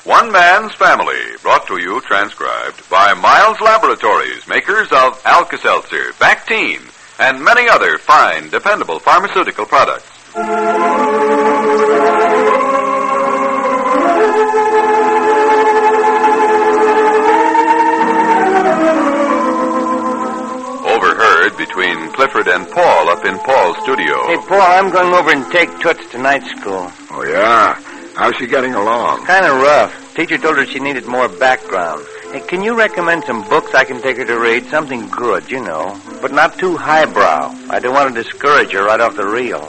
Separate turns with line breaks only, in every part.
One Man's Family, brought to you, transcribed, by Miles Laboratories, makers of Alka-Seltzer, Bactine, and many other fine, dependable pharmaceutical products. Overheard between Clifford and Paul up in Paul's studio.
Hey, Paul, I'm going over and take Toots to night school.
Oh, yeah? How's she getting along?
Kind of rough. Teacher told her she needed more background. Hey, can you recommend some books I can take her to read? Something good, you know, but not too highbrow. I don't want to discourage her right off the reel.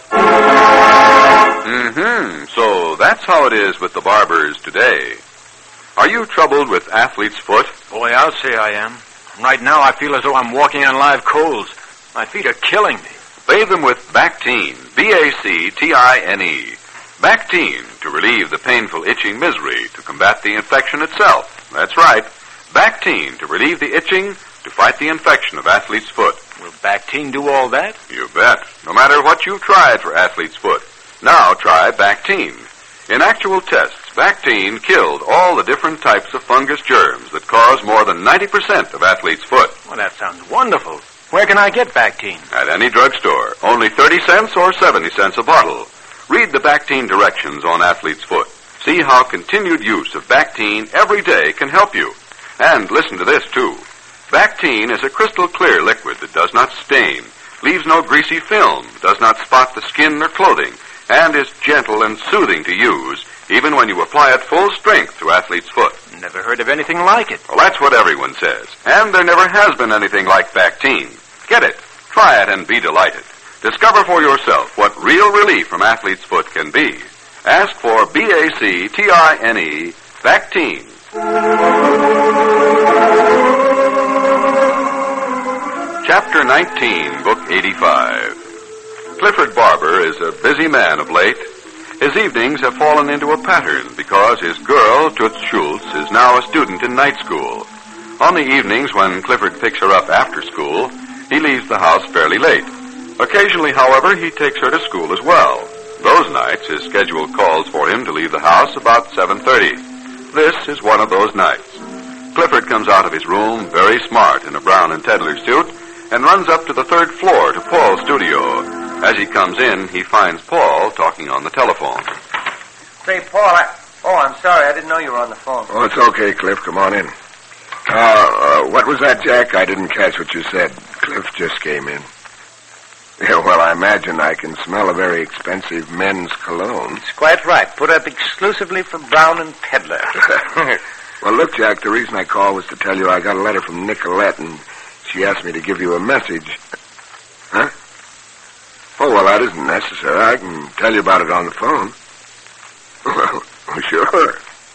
So that's how it is with the barbers today. Are you troubled with athlete's foot?
Boy, I'll say I am. Right now I feel as though I'm walking on live coals. My feet are killing me.
Bathe them with Bactine, B-A-C-T-I-N-E. Bactine, to relieve the painful itching misery, to combat the infection itself. That's right. Bactine, to relieve the itching, to fight the infection of athlete's foot.
Will Bactine do all that?
You bet. No matter what you've tried for athlete's foot. Now try Bactine. In actual tests, Bactine killed all the different types of fungus germs that cause more than 90% of athlete's foot.
Well, that sounds wonderful. Where can I get Bactine?
At any drugstore. Only 30 cents or 70 cents a bottle. Read the Bactine directions on athlete's foot. See how continued use of Bactine every day can help you. And listen to this, too. Bactine is a crystal clear liquid that does not stain, leaves no greasy film, does not spot the skin or clothing, and is gentle and soothing to use, even when you apply it full strength to athlete's foot.
Never heard of anything like it.
Well, that's what everyone says. And there never has been anything like Bactine. Get it. Try it and be delighted. Discover for yourself what real relief from athlete's foot can be. Ask for Bactine, Bactine. Chapter 19, Book 85. Clifford Barber is a busy man of late. His evenings have fallen into a pattern because his girl, Toots Schultz, is now a student in night school. On the evenings when Clifford picks her up after school, he leaves the house fairly late. Occasionally, however, he takes her to school as well. Those nights, his schedule calls for him to leave the house about 7:30. This is one of those nights. Clifford comes out of his room, very smart in a Brown and Tedler suit, and runs up to the third floor to Paul's studio. As he comes in, he finds Paul talking on the telephone.
Say, Paul, I'm sorry. I didn't know you were on the phone.
Oh, it's okay, Cliff. Come on in. What was that, Jack? I didn't catch what you said. Cliff just came in. Yeah, well, I imagine I can smell a very expensive men's cologne.
It's quite right. Put up exclusively for Brown and Tedler.
Well, look, Jack, the reason I called was to tell you I got a letter from Nicolette, and she asked me to give you a message. Huh? Oh, well, that isn't necessary. I can tell you about it on the phone. Well, sure.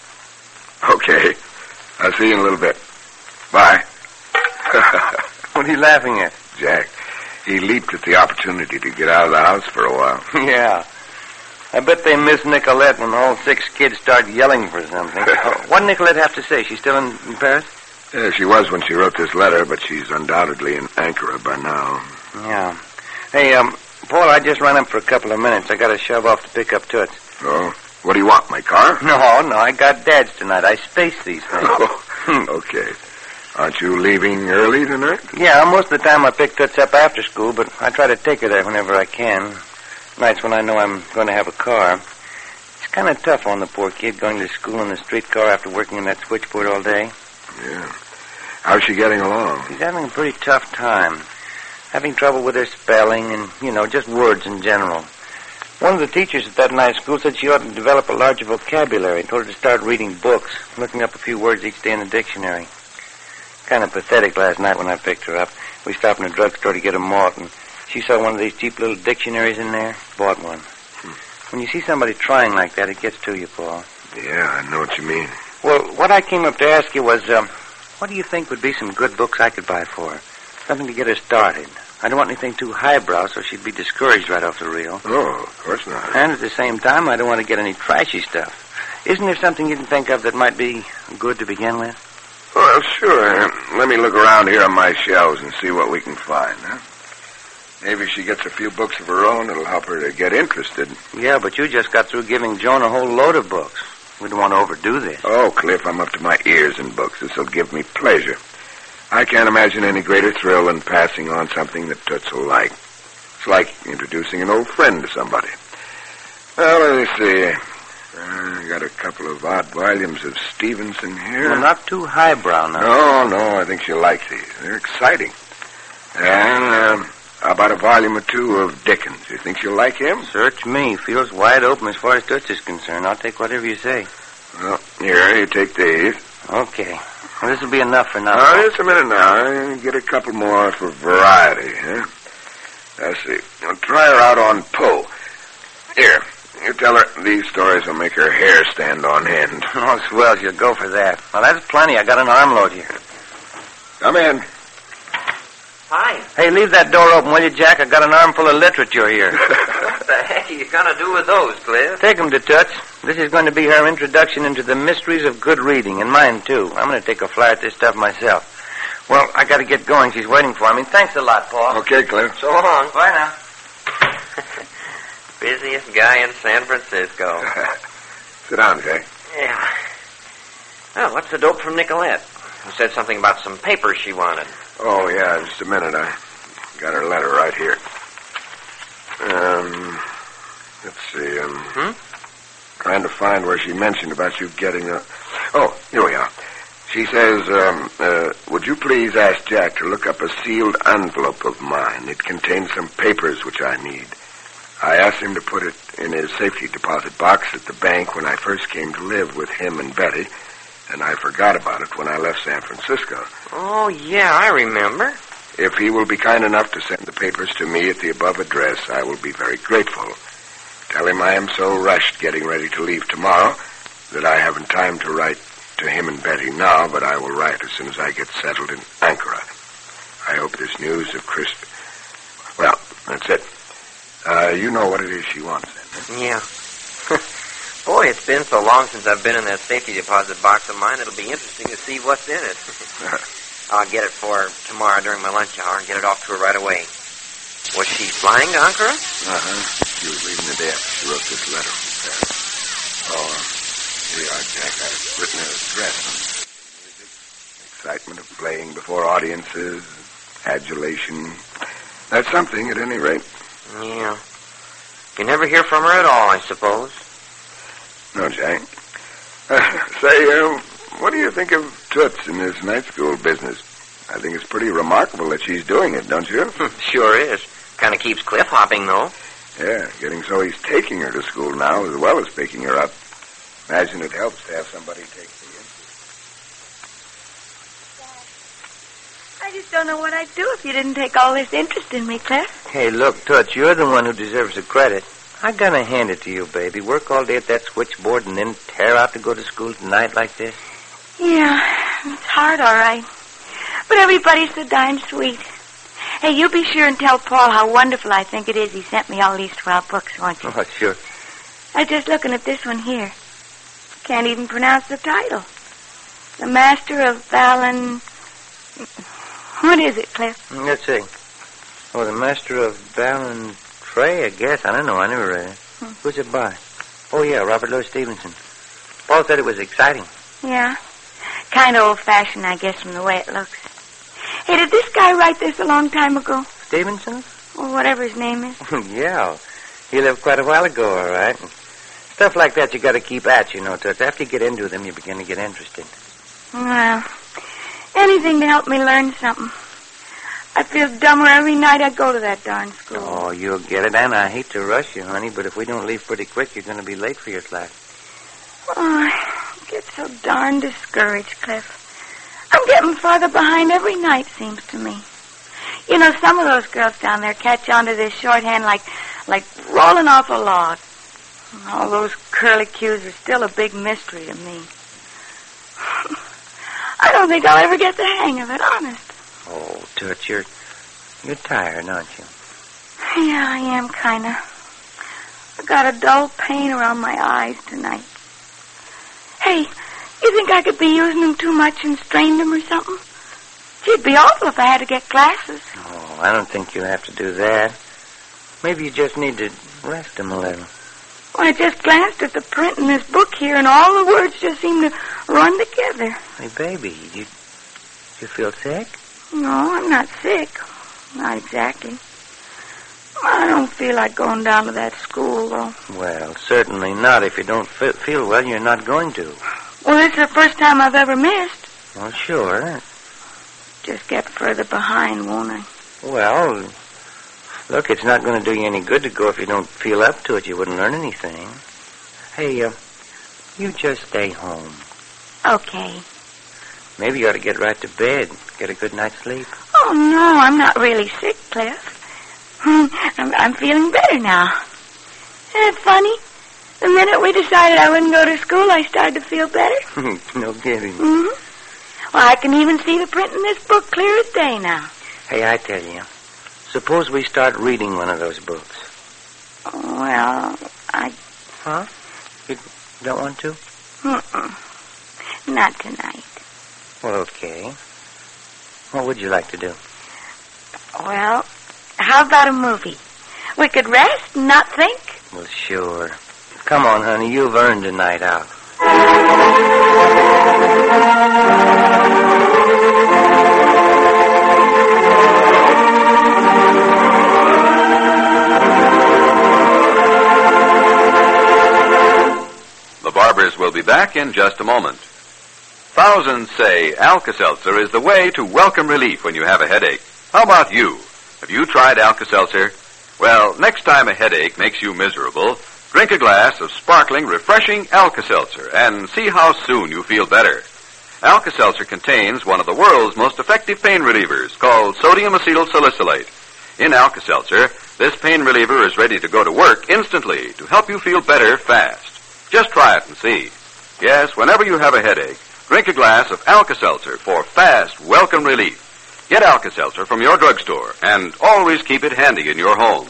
Okay. I'll see you in a little bit. Bye.
What are you laughing at?
Jack, he leaped at the opportunity to get out of the house for a while.
Yeah. I bet they miss Nicolette when all 6 kids start yelling for something. What did Nicolette have to say? She's still in Paris?
Yeah, she was when she wrote this letter, but she's undoubtedly in Ankara by now.
Yeah. Hey, Paul, I just ran up for a couple of minutes. I got to shove off to pick up Toots.
Oh? What do you want, my car?
No, I got Dad's tonight. I space these things.
Okay. Aren't you leaving early tonight?
Yeah, most of the time I pick Toots up after school, but I try to take her there whenever I can. Nights when I know I'm going to have a car. It's kind of tough on the poor kid going to school in the streetcar after working in that switchboard all day.
Yeah. How's she getting along?
She's having a pretty tough time. Having trouble with her spelling and, just words in general. One of the teachers at that night school said she ought to develop a larger vocabulary and told her to start reading books, looking up a few words each day in the dictionary. Kind of pathetic last night when I picked her up. We stopped in a drugstore to get a malt, and she saw one of these cheap little dictionaries in there, bought one. When you see somebody trying like that, it gets to you, Paul.
Yeah, I know what you mean.
Well, what I came up to ask you was, what do you think would be some good books I could buy for her? Something to get her started. I don't want anything too highbrow, so she'd be discouraged right off the reel.
Oh, of course not.
And at the same time, I don't want to get any trashy stuff. Isn't there something you can think of that might be good to begin with?
Well, sure. Let me look around here on my shelves and see what we can find, huh? Maybe she gets a few books of her own. It'll help her to get interested.
Yeah, but you just got through giving Joan a whole load of books. We don't want to overdo this.
Oh, Cliff, I'm up to my ears in books. This'll give me pleasure. I can't imagine any greater thrill than passing on something that Toots will like. It's like introducing an old friend to somebody. Well, let me see. I got a couple of odd volumes of Stevenson here.
Well, not too highbrow now.
No, I think she'll like these. They're exciting. And how about a volume or two of Dickens? You think she'll like him?
Search me. Feels wide open as far as Toots is concerned. I'll take whatever you say.
Well, here, you take these.
Okay. Well, this will be enough for now.
Oh, just a minute now. Get a couple more for variety, huh? Let's see. I'll try her out on Poe. Here, you tell her these stories will make her hair stand on end.
Oh, swell, you'll go for that. Well, that's plenty. I got an armload here.
Come in.
Hi.
Hey, leave that door open, will you, Jack? I got an armful of literature here.
What the heck are you going to do with those, Cliff?
Take them to Toots. This is going to be her introduction into the mysteries of good reading, and mine, too. I'm going to take a fly at this stuff myself. Well, I got to get going. She's waiting for me. Thanks a lot, Paul.
Okay, Cliff.
So long.
Bye now.
Busiest guy in San Francisco.
Sit down, Jay.
Yeah. Well, what's the dope from Nicolette? Who said something about some papers she wanted.
Oh, yeah, just a minute. I got her letter right here. Let's see. Trying to find where she mentioned about you getting a... Oh, here we are. She says, would you please ask Jack to look up a sealed envelope of mine? It contains some papers which I need. I asked him to put it in his safety deposit box at the bank when I first came to live with him and Betty, and I forgot about it when I left San Francisco.
Oh, yeah, I remember.
If he will be kind enough to send the papers to me at the above address, I will be very grateful. Tell him I am so rushed getting ready to leave tomorrow that I haven't time to write to him and Betty now, but I will write as soon as I get settled in Ankara. I hope this news of Crisp... Well, that's it. You know what it is she wants, then.
Yeah. Boy, it's been so long since I've been in that safety deposit box of mine, it'll be interesting to see what's in it. I'll get it for her tomorrow during my lunch hour and get it off to her right away. Was she flying to Ankara?
Uh-huh. She was leaving the day after she wrote this letter from Paris. Oh, here you are, Jack. I've written her address. Music, excitement of playing before audiences, adulation. That's something, at any rate.
Yeah. You never hear from her at all, I suppose.
No, Jack. Say, what do you think of Toots in this night school business? I think it's pretty remarkable that she's doing it, don't you?
Sure is. Kind of keeps Cliff hopping, though.
Yeah, getting so he's taking her to school now as well as picking her up. Imagine it helps to have somebody take the interest.
I just don't know what I'd do if you didn't take all this interest in me, Cliff.
Hey, look, Toots, you're the one who deserves the credit. I'm going to hand it to you, baby. Work all day at that switchboard and then tear out to go to school tonight like this.
Yeah, it's hard, all right. But everybody's so darn sweet. Hey, you be sure and tell Paul how wonderful I think it is he sent me all these 12 books, won't you?
Oh, sure.
I was just looking at this one here. Can't even pronounce the title. The Master of Valen... What is it, Cliff?
Let's see. Oh, the Master of Ballantrae, I guess. I don't know. I never read it. Who's it by? Oh, yeah, Robert Louis Stevenson. Paul said it was exciting.
Yeah. Kind of old-fashioned, I guess, from the way it looks. Hey, did this guy write this a long time ago?
Stevenson?
Or whatever his name is.
Yeah. He lived quite a while ago, all right. Stuff like that you got to keep at, you know, Toots. After you get into them, you begin to get interested.
Well, anything to help me learn something. I feel dumber every night I go to that darn school.
Oh, you'll get it, and I hate to rush you, honey, but if we don't leave pretty quick, you're going to be late for your class.
Oh, I get so darn discouraged, Cliff. I'm getting farther behind every night, seems to me. You know, some of those girls down there catch on to this shorthand like rolling off a log. All those curlicues are still a big mystery to me. I don't think I'll ever get the hang of it, honest.
Oh, Toots, you're tired, aren't you?
Yeah, I am, kind of. I got a dull pain around my eyes tonight. Hey, you think I could be using them too much and strained them or something? It'd be awful if I had to get glasses.
Oh, I don't think you'll have to do that. Maybe you just need to rest them a little.
Well, I just glanced at the print in this book here, and all the words just seem to run together.
Hey, baby, you feel sick?
No, I'm not sick. Not exactly. I don't feel like going down to that school, though.
Well, certainly not. If you don't feel well, you're not going to.
Well, this is the first time I've ever missed.
Well, sure.
Just get further behind, won't I?
Well, look, it's not going to do you any good to go if you don't feel up to it. You wouldn't learn anything. Hey, you just stay home.
Okay.
Maybe you ought to get right to bed. Get a good night's sleep.
Oh, no, I'm not really sick, Cliff. I'm feeling better now. Isn't it funny? The minute we decided I wouldn't go to school, I started to feel better.
No kidding.
Mm-hmm. Well, I can even see the print in this book clear as day now.
Hey, I tell you, suppose we start reading one of those books.
Well,
Huh? You don't want to?
Not tonight.
Well, okay. What would you like to do?
Well, how about a movie? We could rest and not think.
Well, sure. Come on, honey, you've earned a night out.
The Barbers will be back in just a moment. Thousands say Alka-Seltzer is the way to welcome relief when you have a headache. How about you? Have you tried Alka-Seltzer? Well, next time a headache makes you miserable, drink a glass of sparkling, refreshing Alka-Seltzer and see how soon you feel better. Alka-Seltzer contains one of the world's most effective pain relievers called sodium acetylsalicylate. In Alka-Seltzer, this pain reliever is ready to go to work instantly to help you feel better fast. Just try it and see. Yes, whenever you have a headache, drink a glass of Alka-Seltzer for fast, welcome relief. Get Alka-Seltzer from your drugstore and always keep it handy in your home.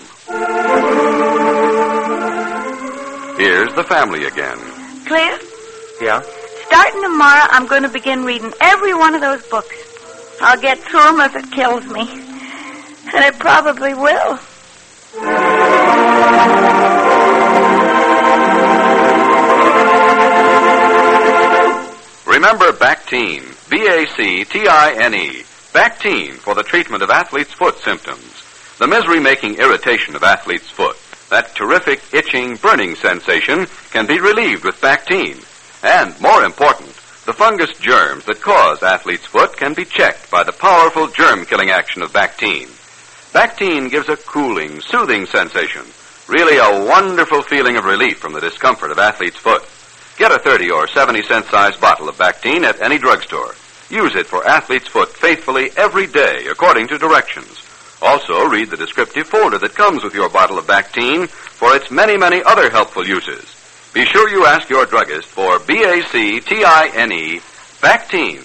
Here's the family again.
Cliff?
Yeah?
Starting tomorrow, I'm going to begin reading every one of those books. I'll get through them if it kills me. And it probably will.
Remember Bactine, B-A-C-T-I-N-E. Bactine for the treatment of athlete's foot symptoms. The misery-making irritation of athlete's foot, that terrific itching, burning sensation, can be relieved with Bactine. And, more important, the fungus germs that cause athlete's foot can be checked by the powerful germ-killing action of Bactine. Bactine gives a cooling, soothing sensation, really a wonderful feeling of relief from the discomfort of athlete's foot. Get a 30 or 70-cent size bottle of Bactine at any drugstore. Use it for athlete's foot faithfully every day according to directions. Also, read the descriptive folder that comes with your bottle of Bactine for its many, many other helpful uses. Be sure you ask your druggist for B-A-C-T-I-N-E, Bactine.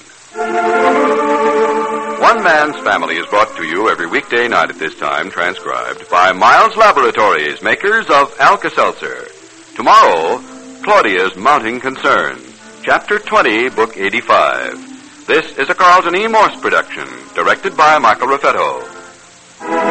One Man's Family is brought to you every weekday night at this time, transcribed by Miles Laboratories, makers of Alka-Seltzer. Tomorrow, Claudia's Mounting Concern, Chapter 20, Book 85. This is a Carlton E. Morse production, directed by Michael Raffetto.